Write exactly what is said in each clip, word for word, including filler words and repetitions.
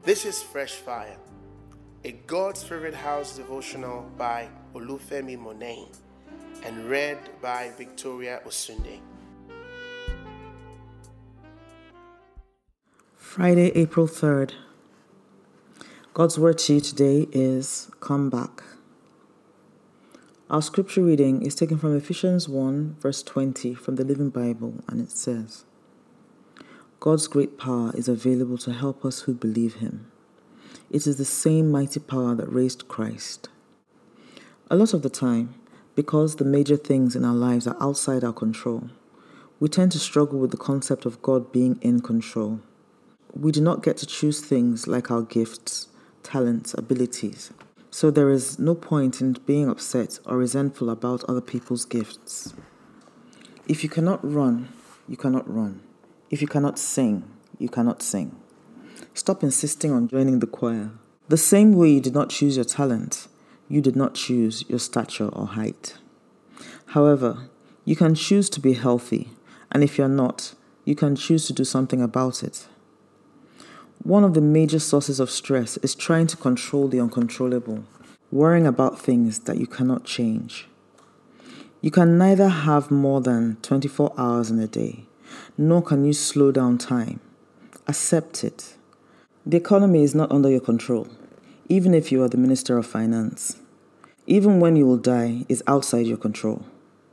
This is Fresh Fire, a God's Favorite House devotional by Olufemi Monain and read by Victoria Osunde. Friday, April third. God's word to you today is come back. Our scripture reading is taken from Ephesians one, verse twenty from the Living Bible, and it says, God's great power is available to help us who believe him. It is the same mighty power that raised Christ. A lot of the time, because the major things in our lives are outside our control, we tend to struggle with the concept of God being in control. We do not get to choose things like our gifts, talents, abilities. So there is no point in being upset or resentful about other people's gifts. If you cannot run, you cannot run. If you cannot sing, you cannot sing. Stop insisting on joining the choir. The same way you did not choose your talent, you did not choose your stature or height. However, you can choose to be healthy, and if you're not, you can choose to do something about it. One of the major sources of stress is trying to control the uncontrollable, worrying about things that you cannot change. You can neither have more than twenty-four hours in a day, nor can you slow down time. Accept it. The economy is not under your control, even if you are the Minister of Finance. Even when you will die is outside your control.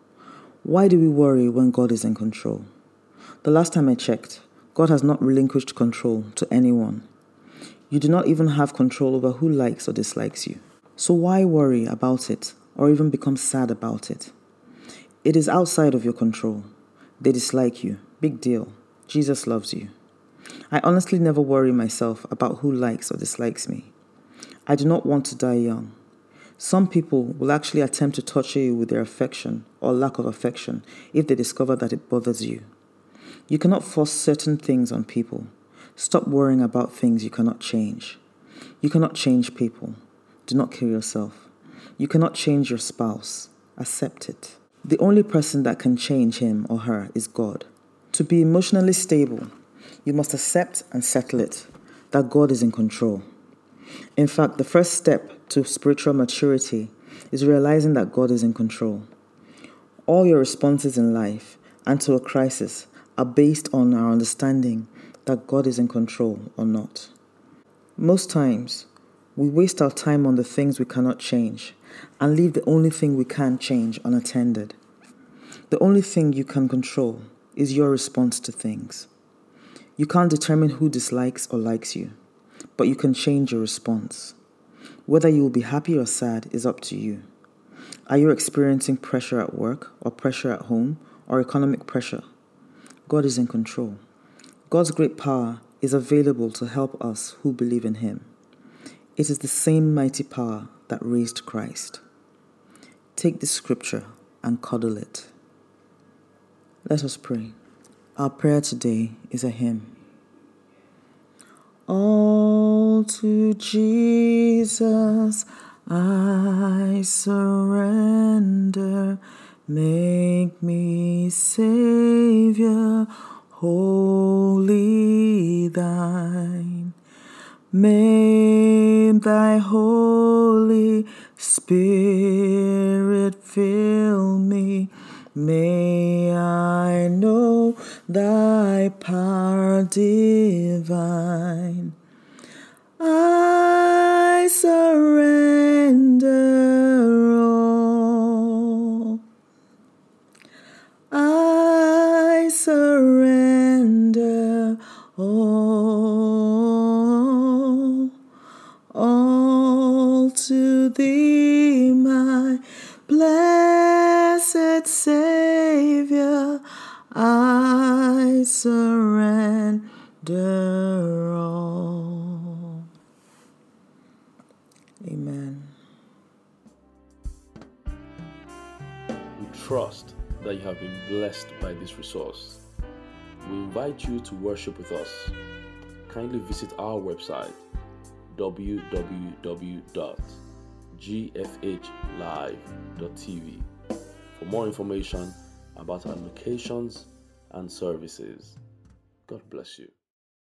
Why do we worry when God is in control? The last time I checked, God has not relinquished control to anyone. You do not even have control over who likes or dislikes you. So why worry about it or even become sad about it? It is outside of your control. They dislike you. Big deal. Jesus loves you. I honestly never worry myself about who likes or dislikes me. I do not want to die young. Some people will actually attempt to torture you with their affection or lack of affection if they discover that it bothers you. You cannot force certain things on people. Stop worrying about things you cannot change. You cannot change people. Do not kill yourself. You cannot change your spouse. Accept it. The only person that can change him or her is God. To be emotionally stable, you must accept and settle it, that God is in control. In fact, the first step to spiritual maturity is realizing that God is in control. All your responses in life and to a crisis are based on our understanding that God is in control or not. Most times, we waste our time on the things we cannot change and leave the only thing we can change unattended. The only thing you can control is your response to things. You can't determine who dislikes or likes you, but you can change your response. Whether you will be happy or sad is up to you. Are you experiencing pressure at work or pressure at home or economic pressure? God is in control. God's great power is available to help us who believe in him. It is the same mighty power that raised Christ. Take this scripture and cuddle it. Let us pray. Our prayer today is a hymn. All to Jesus I surrender. Make me Savior, wholly thine. May thy Holy Spirit fill me. May I know thy power divine. I surrender all. I surrender all, all to thee, my blessed Savior. I surrender all. Amen. We trust that you have been blessed by this resource. We invite you to worship with us. Kindly visit our website w w w dot g f h live dot t v for more information about our locations and services. God bless you.